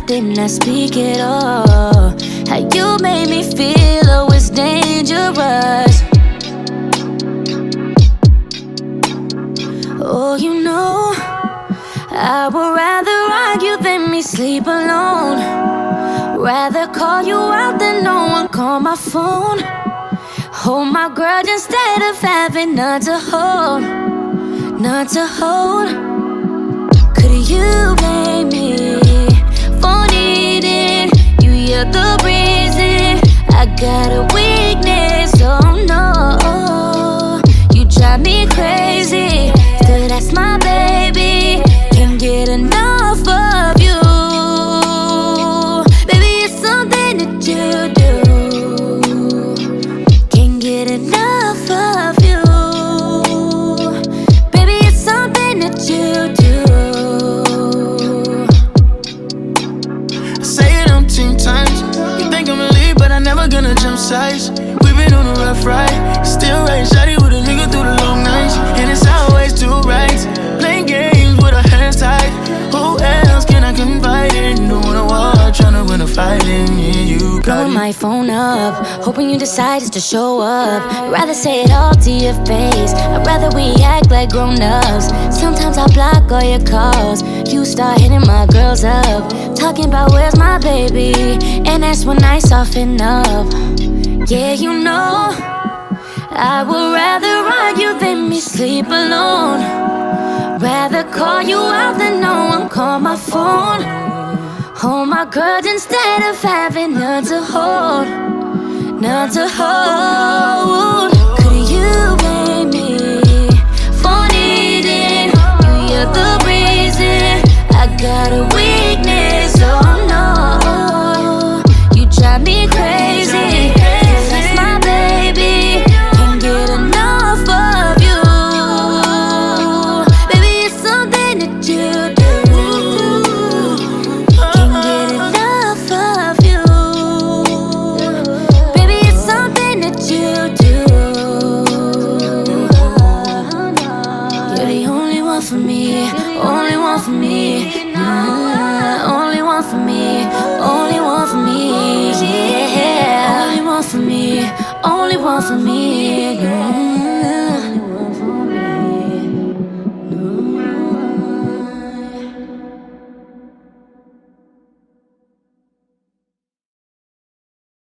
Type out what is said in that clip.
did not speak at all. How you made me feel, oh, it's dangerous. Oh, you know, I would rather argue than me sleep alone. Rather call you out than no one call my phone. Hold my grudge instead of having none to hold. None to hold. Could you blame me for needing you? You're the reason I got a weakness. Oh no, you drive me crazy. Still that's my baby. Can't get enough of you. Baby, it's something that you do. Can't get enough of you. Baby, it's something that you do. I say it umpteen times. You think I'ma leave, but I'm never gonna jump sides. We've been on a rough ride. Still right, shawty with a nigga through the long nights. And it's always two rights. Playing games with our hands tied. Who else can I confide in? Don't wanna war, tryna win a fight in. Yeah, you got Blowing it. my phone up, hoping you decide just to show up. Rather say it all to your face. I'd rather we act like grown-ups. Sometimes I block all your calls. You start hitting my girls up, talking about where's my baby, and that's when I soften up. Yeah, you know, I would rather argue than me sleep alone. Rather call you out than no one call my phone. Hold my grudge instead of having none to hold. None to hold.